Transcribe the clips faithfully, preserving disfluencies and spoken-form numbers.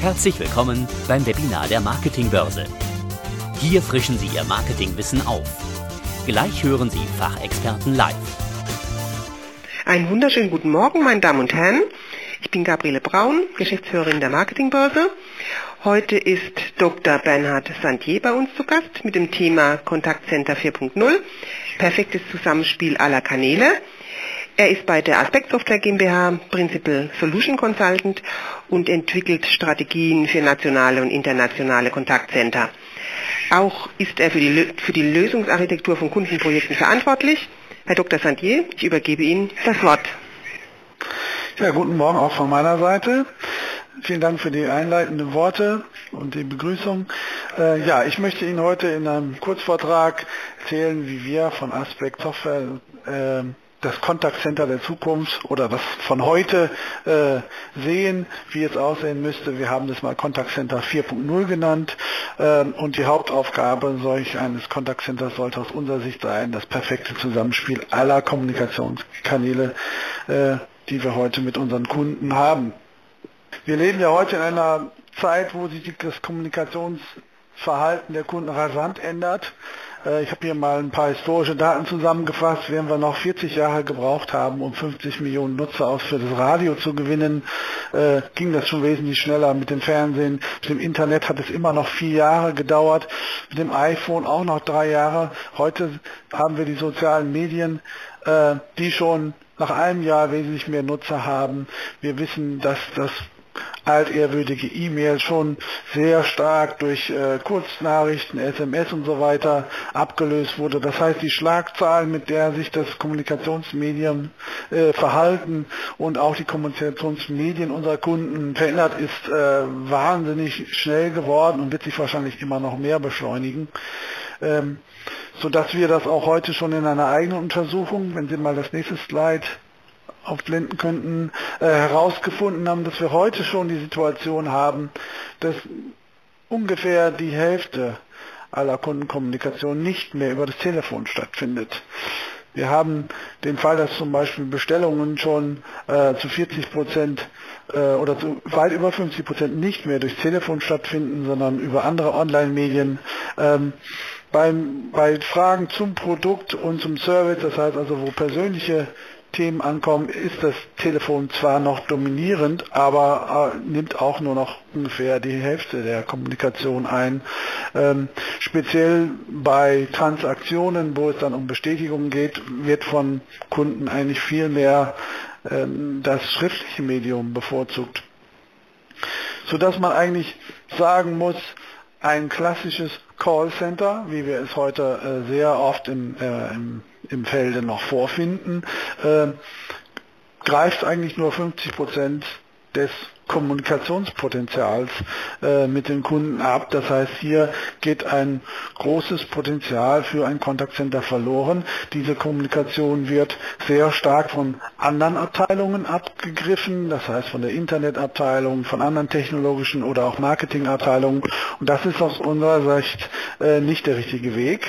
Herzlich willkommen beim Webinar der Marketingbörse. Hier frischen Sie Ihr Marketingwissen auf. Gleich hören Sie Fachexperten live. Einen wunderschönen guten Morgen, meine Damen und Herren. Ich bin Gabriele Braun, Geschäftsführerin der Marketingbörse. Heute ist Doktor Bernhard Santier bei uns zu Gast mit dem Thema Kontaktcenter vier Punkt null, perfektes Zusammenspiel aller Kanäle. Er ist bei der Aspect Software GmbH Principal Solution Consultant und entwickelt Strategien für nationale und internationale Kontaktcenter. Auch ist er für die, für die Lösungsarchitektur von Kundenprojekten verantwortlich. Herr Doktor Santier, ich übergebe Ihnen das Wort. Ja, guten Morgen auch von meiner Seite. Vielen Dank für die einleitenden Worte und die Begrüßung. Äh, ja, ich möchte Ihnen heute in einem Kurzvortrag erzählen, wie wir von Aspect Software äh, das Kontaktcenter der Zukunft oder das von heute äh, sehen, wie es aussehen müsste. Wir haben das mal Kontaktcenter vier Punkt null genannt äh, und die Hauptaufgabe solch eines Kontaktcenters sollte aus unserer Sicht sein, das perfekte Zusammenspiel aller Kommunikationskanäle, äh, die wir heute mit unseren Kunden haben. Wir leben ja heute in einer Zeit, wo sich das Kommunikationsverhalten der Kunden rasant ändert. Ich habe hier mal ein paar historische Daten zusammengefasst. Während wir noch vierzig Jahre gebraucht haben, um fünfzig Millionen Nutzer aus für das Radio zu gewinnen, äh, ging das schon wesentlich schneller. Mit dem Fernsehen, mit dem Internet hat es immer noch vier Jahre gedauert. Mit dem iPhone auch noch drei Jahre. Heute haben wir die sozialen Medien, äh, die schon nach einem Jahr wesentlich mehr Nutzer haben. Wir wissen, dass das altehrwürdige E-Mail schon sehr stark durch äh, Kurznachrichten, S M S und so weiter abgelöst wurde. Das heißt, die Schlagzahl, mit der sich das Kommunikationsmedium äh, verhalten und auch die Kommunikationsmedien unserer Kunden verändert, ist äh, wahnsinnig schnell geworden und wird sich wahrscheinlich immer noch mehr beschleunigen. Ähm, sodass wir das auch heute schon in einer eigenen Untersuchung, wenn Sie mal das nächste Slide aufblenden könnten, äh, herausgefunden haben, dass wir heute schon die Situation haben, dass ungefähr die Hälfte aller Kundenkommunikation nicht mehr über das Telefon stattfindet. Wir haben den Fall, dass zum Beispiel Bestellungen schon äh, zu vierzig Prozent äh, oder zu weit über fünfzig Prozent nicht mehr durchs Telefon stattfinden, sondern über andere Online-Medien. Ähm, beim, bei Fragen zum Produkt und zum Service, das heißt also, wo persönliche Themen ankommen, ist das Telefon zwar noch dominierend, aber äh, nimmt auch nur noch ungefähr die Hälfte der Kommunikation ein. Ähm, speziell bei Transaktionen, wo es dann um Bestätigungen geht, wird von Kunden eigentlich viel mehr ähm, das schriftliche Medium bevorzugt. Sodass man eigentlich sagen muss, ein klassisches Callcenter, wie wir es heute äh, sehr oft im, äh, im, im Felde noch vorfinden, äh, greift eigentlich nur fünfzig Prozent des Kommunikationspotenzials äh, mit den Kunden ab. Das heißt, hier geht ein großes Potenzial für ein Kontaktcenter verloren. Diese Kommunikation wird sehr stark von anderen Abteilungen abgegriffen, das heißt von der Internetabteilung, von anderen technologischen oder auch Marketingabteilungen. Und das ist aus unserer Sicht äh, nicht der richtige Weg.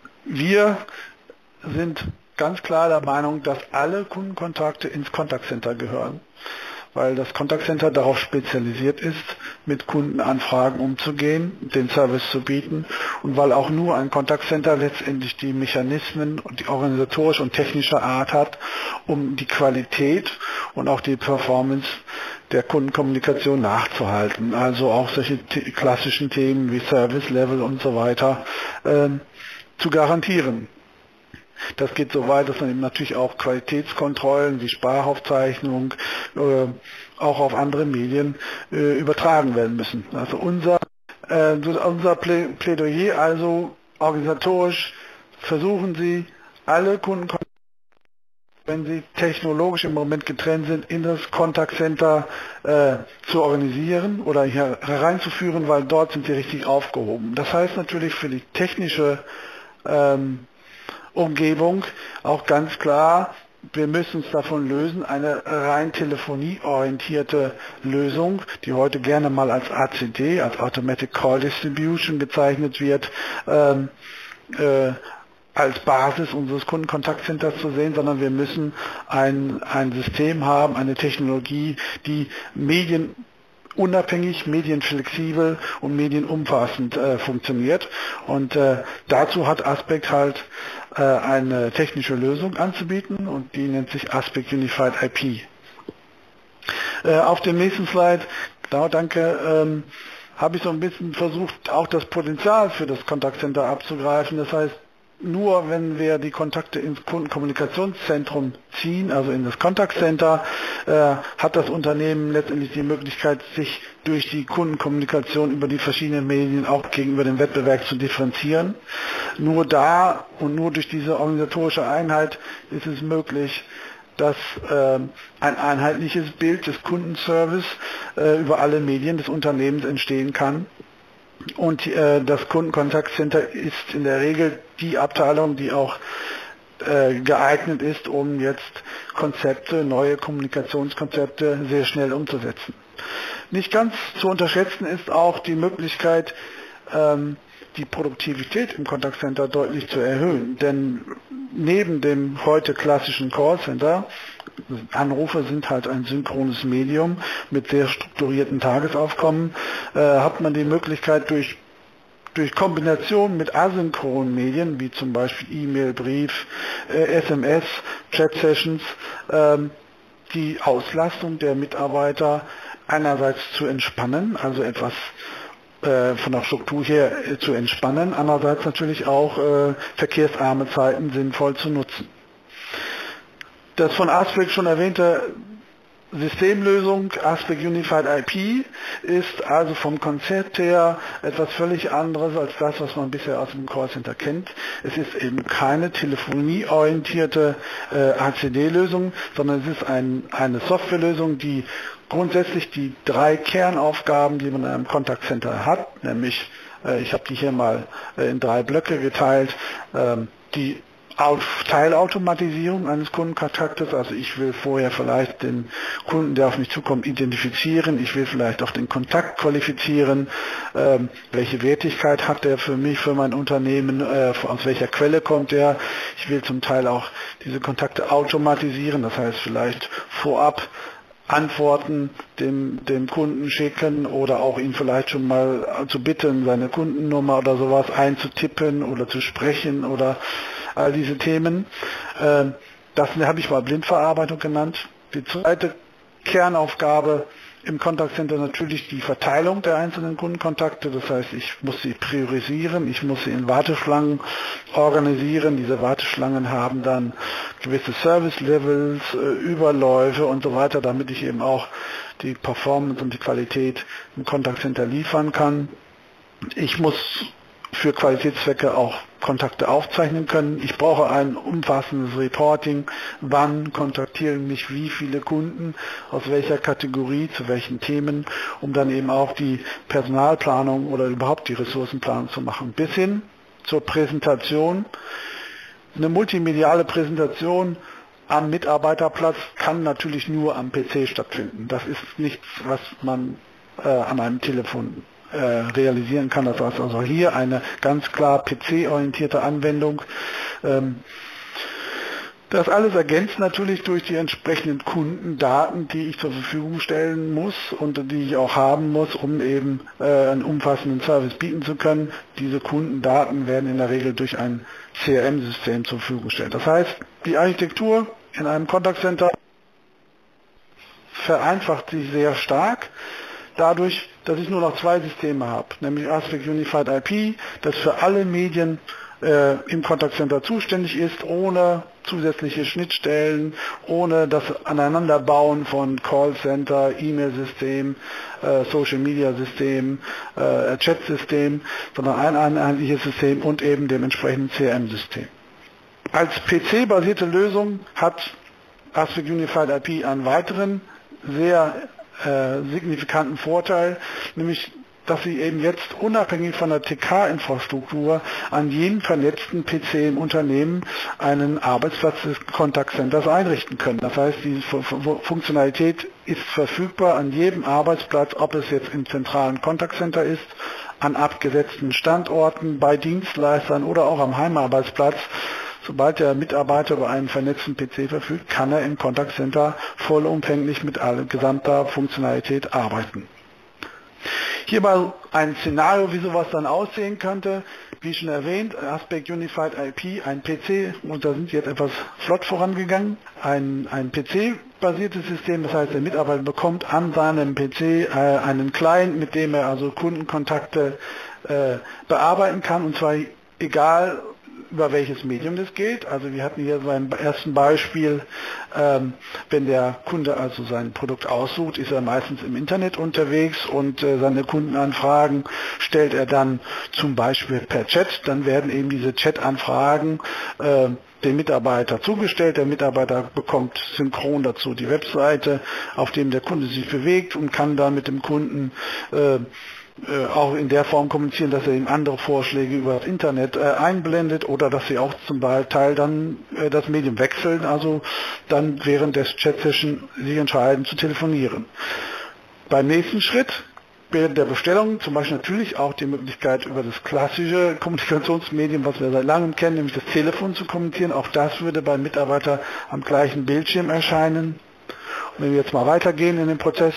Wir sind ganz klar der Meinung, dass alle Kundenkontakte ins Kontaktcenter gehören, weil das Kontaktcenter darauf spezialisiert ist, mit Kundenanfragen umzugehen, den Service zu bieten und weil auch nur ein Kontaktcenter letztendlich die Mechanismen und die organisatorische und technische Art hat, um die Qualität und auch die Performance der Kundenkommunikation nachzuhalten. Also auch solche klassischen Themen wie Service Level und so weiter äh, zu garantieren. Das geht so weit, dass man eben natürlich auch Qualitätskontrollen wie Sprachaufzeichnung äh, auch auf andere Medien äh, übertragen werden müssen. Also unser, äh, unser Plädoyer, also organisatorisch, versuchen Sie alle Kunden, wenn sie technologisch im Moment getrennt sind, in das Kontaktcenter äh, zu organisieren oder hier hereinzuführen, weil dort sind sie richtig aufgehoben. Das heißt natürlich für die technische ähm, Umgebung auch ganz klar, wir müssen uns davon lösen, eine rein telefonieorientierte Lösung, die heute gerne mal als A C D, als Automatic Call Distribution gezeichnet wird, ähm, äh, als Basis unseres Kundenkontaktcenters zu sehen, sondern wir müssen ein, ein System haben, eine Technologie, die Medien medienunabhängig, medienflexibel und medienumfassend äh, funktioniert. Und äh, dazu hat Aspect halt äh, eine technische Lösung anzubieten und die nennt sich Aspect Unified I P. Äh, auf dem nächsten Slide, genau, danke, ähm, habe ich so ein bisschen versucht, auch das Potenzial für das Contact Center abzugreifen. Das heißt, nur wenn wir die Kontakte ins Kundenkommunikationszentrum ziehen, also in das Contact Center, äh, hat das Unternehmen letztendlich die Möglichkeit, sich durch die Kundenkommunikation über die verschiedenen Medien auch gegenüber dem Wettbewerb zu differenzieren. Nur da und nur durch diese organisatorische Einheit ist es möglich, dass äh, ein einheitliches Bild des Kundenservice äh, über alle Medien des Unternehmens entstehen kann. Und äh, das Kundenkontaktcenter ist in der Regel die Abteilung, die auch äh, geeignet ist, um jetzt Konzepte, neue Kommunikationskonzepte sehr schnell umzusetzen. Nicht ganz zu unterschätzen ist auch die Möglichkeit, ähm, die Produktivität im Kontaktcenter deutlich zu erhöhen. Denn neben dem heute klassischen Callcenter, Anrufe sind halt ein synchrones Medium mit sehr strukturierten Tagesaufkommen, äh, hat man die Möglichkeit durch durch Kombination mit asynchronen Medien, wie zum Beispiel E-Mail, Brief, äh, S M S, Chat-Sessions, äh, die Auslastung der Mitarbeiter einerseits zu entspannen, also etwas äh, von der Struktur her äh, zu entspannen, andererseits natürlich auch äh, verkehrsarme Zeiten sinnvoll zu nutzen. Das von Aspect schon erwähnte Systemlösung Aspect Unified I P ist also vom Konzept her etwas völlig anderes als das, was man bisher aus dem Callcenter kennt. Es ist eben keine telefonieorientierte äh, A C D-Lösung, sondern es ist ein, eine Softwarelösung, die grundsätzlich die drei Kernaufgaben, die man in einem Contact Center hat, nämlich, äh, ich habe die hier mal äh, in drei Blöcke geteilt, äh, die Teilautomatisierung eines Kundenkontaktes, also ich will vorher vielleicht den Kunden, der auf mich zukommt, identifizieren, ich will vielleicht auch den Kontakt qualifizieren, ähm, welche Wertigkeit hat der für mich, für mein Unternehmen, äh, aus welcher Quelle kommt der, ich will zum Teil auch diese Kontakte automatisieren, das heißt vielleicht vorab Antworten dem, dem Kunden schicken oder auch ihn vielleicht schon mal zu bitten, seine Kundennummer oder sowas einzutippen oder zu sprechen oder all diese Themen. Das habe ich mal Blindverarbeitung genannt. Die zweite Kernaufgabe im Contact Center natürlich die Verteilung der einzelnen Kundenkontakte. Das heißt, ich muss sie priorisieren, ich muss sie in Warteschlangen organisieren. Diese Warteschlangen haben dann gewisse Service-Levels, Überläufe und so weiter, damit ich eben auch die Performance und die Qualität im Contact Center liefern kann. Ich muss für Qualitätszwecke auch Kontakte aufzeichnen können. Ich brauche ein umfassendes Reporting. Wann kontaktieren mich wie viele Kunden, aus welcher Kategorie, zu welchen Themen, um dann eben auch die Personalplanung oder überhaupt die Ressourcenplanung zu machen. Bis hin zur Präsentation. Eine multimediale Präsentation am Mitarbeiterplatz kann natürlich nur am P C stattfinden. Das ist nichts, was man äh, an einem Telefon realisieren kann. Das heißt also hier eine ganz klar P C-orientierte Anwendung. Das alles ergänzt natürlich durch die entsprechenden Kundendaten, die ich zur Verfügung stellen muss und die ich auch haben muss, um eben einen umfassenden Service bieten zu können. Diese Kundendaten werden in der Regel durch ein C R M-System zur Verfügung gestellt. Das heißt, die Architektur in einem Contact Center vereinfacht sich sehr stark dadurch, dass ich nur noch zwei Systeme habe, nämlich Aspect Unified I P, das für alle Medien äh, im Contact Center zuständig ist, ohne zusätzliche Schnittstellen, ohne das Aneinanderbauen von Callcenter, E-Mail-System, äh, Social-Media-System, äh, Chat-System, sondern ein einheitliches System und eben dem entsprechenden C R M-System. Als P C-basierte Lösung hat Aspect Unified I P einen weiteren sehr Äh, signifikanten Vorteil, nämlich dass Sie eben jetzt unabhängig von der T K-Infrastruktur an jedem vernetzten P C im Unternehmen einen Arbeitsplatz des Contact Centers einrichten können. Das heißt, diese Funktionalität ist verfügbar an jedem Arbeitsplatz, ob es jetzt im zentralen Contact Center ist, an abgesetzten Standorten, bei Dienstleistern oder auch am Heimarbeitsplatz. Sobald der Mitarbeiter über einen vernetzten P C verfügt, kann er im Contact Center vollumfänglich mit aller gesamter Funktionalität arbeiten. Hierbei ein Szenario, wie sowas dann aussehen könnte. Wie schon erwähnt, Aspect Unified I P, ein P C, und da sind sie jetzt etwas flott vorangegangen, ein, ein P C-basiertes System, das heißt, der Mitarbeiter bekommt an seinem P C äh, einen Client, mit dem er also Kundenkontakte äh, bearbeiten kann, und zwar egal, über welches Medium das geht. Also wir hatten hier beim ersten Beispiel, ähm, wenn der Kunde also sein Produkt aussucht, ist er meistens im Internet unterwegs und äh, seine Kundenanfragen stellt er dann zum Beispiel per Chat. Dann werden eben diese Chat-Anfragen äh, dem Mitarbeiter zugestellt. Der Mitarbeiter bekommt synchron dazu die Webseite, auf dem der Kunde sich bewegt, und kann dann mit dem Kunden äh, auch in der Form kommunizieren, dass er ihm andere Vorschläge über das Internet äh, einblendet, oder dass sie auch zum Teil dann äh, das Medium wechseln, also dann während des Chat-Session sich entscheiden zu telefonieren. Beim nächsten Schritt, während der Bestellung, zum Beispiel natürlich auch die Möglichkeit, über das klassische Kommunikationsmedium, was wir seit langem kennen, nämlich das Telefon, zu kommunizieren. Auch das würde beim Mitarbeiter am gleichen Bildschirm erscheinen. Und wenn wir jetzt mal weitergehen in den Prozess,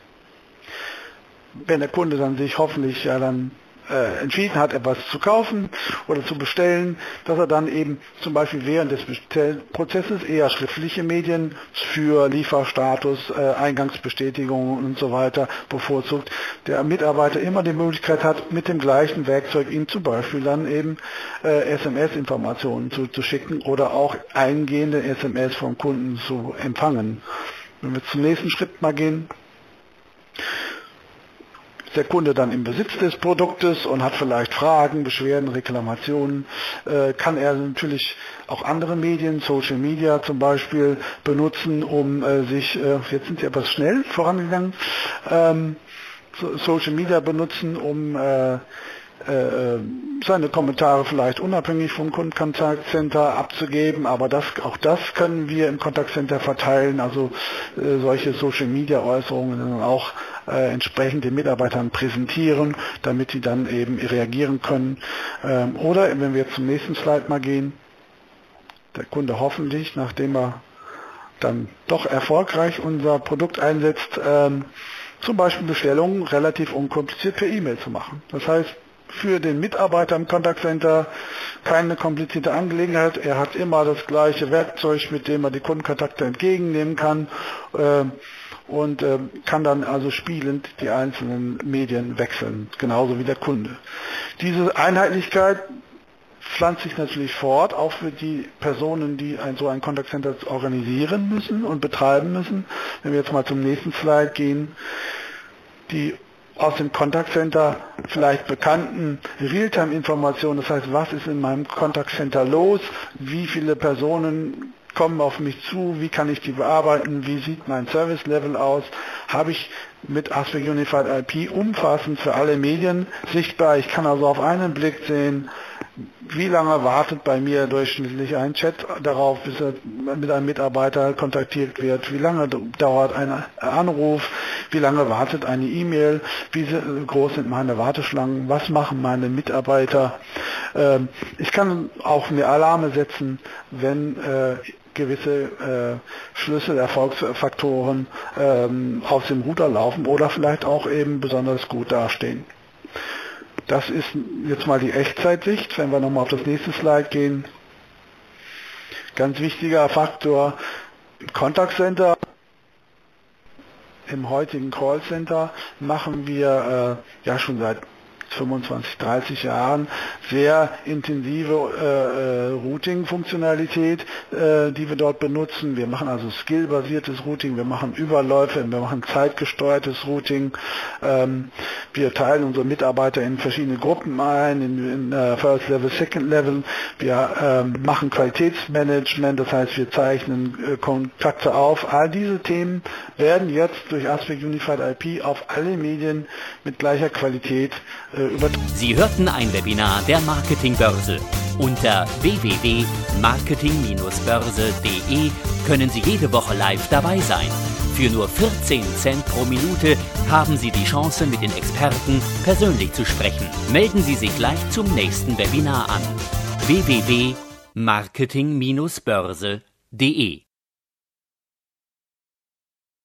wenn der Kunde dann sich hoffentlich ja dann äh, entschieden hat, etwas zu kaufen oder zu bestellen, dass er dann eben zum Beispiel während des Bestellprozesses eher schriftliche Medien für Lieferstatus, äh, Eingangsbestätigungen und so weiter bevorzugt, der Mitarbeiter immer die Möglichkeit hat, mit dem gleichen Werkzeug ihm zum Beispiel dann eben äh, S M S-Informationen zu, zu schicken oder auch eingehende S M S vom Kunden zu empfangen. Wenn wir zum nächsten Schritt mal gehen, der Kunde dann im Besitz des Produktes und hat vielleicht Fragen, Beschwerden, Reklamationen, äh, kann er natürlich auch andere Medien, Social Media zum Beispiel, benutzen, um äh, sich, äh, jetzt sind sie etwas schnell vorangegangen, ähm, so, Social Media benutzen, um äh, äh, seine Kommentare vielleicht unabhängig vom Kundenkontaktcenter abzugeben, aber das, auch das können wir im Kontaktcenter verteilen, also äh, solche Social Media Äußerungen dann auch äh, entsprechend den Mitarbeitern präsentieren, damit sie dann eben reagieren können. Ähm, oder wenn wir jetzt zum nächsten Slide mal gehen, der Kunde hoffentlich, nachdem er dann doch erfolgreich unser Produkt einsetzt, ähm, zum Beispiel Bestellungen relativ unkompliziert per E-Mail zu machen. Das heißt, für den Mitarbeiter im Kontaktcenter keine komplizierte Angelegenheit. Er hat immer das gleiche Werkzeug, mit dem er die Kundenkontakte entgegennehmen kann äh, und äh, kann dann also spielend die einzelnen Medien wechseln, genauso wie der Kunde. Diese Einheitlichkeit pflanzt sich natürlich fort, auch für die Personen, die ein, so ein Kontaktcenter organisieren müssen und betreiben müssen. Wenn wir jetzt mal zum nächsten Slide gehen, die aus dem Kontaktcenter vielleicht bekannten Realtime-Informationen, das heißt, was ist in meinem Kontaktcenter los, wie viele Personen kommen auf mich zu, wie kann ich die bearbeiten, wie sieht mein Service-Level aus, habe ich mit Aspect Unified I P umfassend für alle Medien sichtbar. Ich kann also auf einen Blick sehen, wie lange wartet bei mir durchschnittlich ein Chat darauf, bis er mit einem Mitarbeiter kontaktiert wird, wie lange dauert ein Anruf, wie lange wartet eine E-Mail, wie groß sind meine Warteschlangen, was machen meine Mitarbeiter. Ich kann auch mir Alarme setzen, wenn gewisse äh, Schlüsselerfolgsfaktoren ähm, aus dem Router laufen oder vielleicht auch eben besonders gut dastehen. Das ist jetzt mal die Echtzeitsicht. Wenn wir nochmal auf das nächste Slide gehen. Ganz wichtiger Faktor im Kontaktcenter. Im heutigen Callcenter machen wir äh, ja schon seit fünfundzwanzig, dreißig Jahren sehr intensive äh, Routing-Funktionalität, äh, die wir dort benutzen. Wir machen also Skill-basiertes Routing, wir machen Überläufe, wir machen zeitgesteuertes Routing. Ähm, wir teilen unsere Mitarbeiter in verschiedene Gruppen ein, in, in uh, First Level, Second Level. Wir ähm, machen Qualitätsmanagement, das heißt, wir zeichnen äh, Kontakte auf. All diese Themen werden jetzt durch Aspect Unified I P auf alle Medien mit gleicher Qualität äh, Sie hörten ein Webinar der Marketingbörse. Unter w w w punkt marketing Bindestrich börse punkt de können Sie jede Woche live dabei sein. Für nur vierzehn Cent pro Minute haben Sie die Chance, mit den Experten persönlich zu sprechen. Melden Sie sich gleich zum nächsten Webinar an. w w w punkt marketing Bindestrich börse punkt de